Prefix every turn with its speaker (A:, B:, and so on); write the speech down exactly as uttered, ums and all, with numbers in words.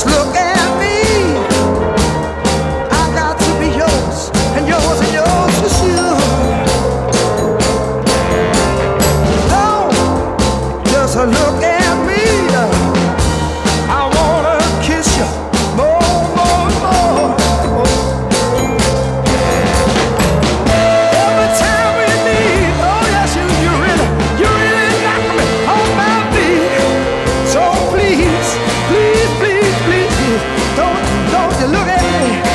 A: look at me. I got to be yours, and yours and yours is you. Don't just look at me. I wanna kiss you more, more, more. Every time we meet, oh yes, you, you really, you really knock me on my feet. So please, please, please, please, don't, don't you look at me.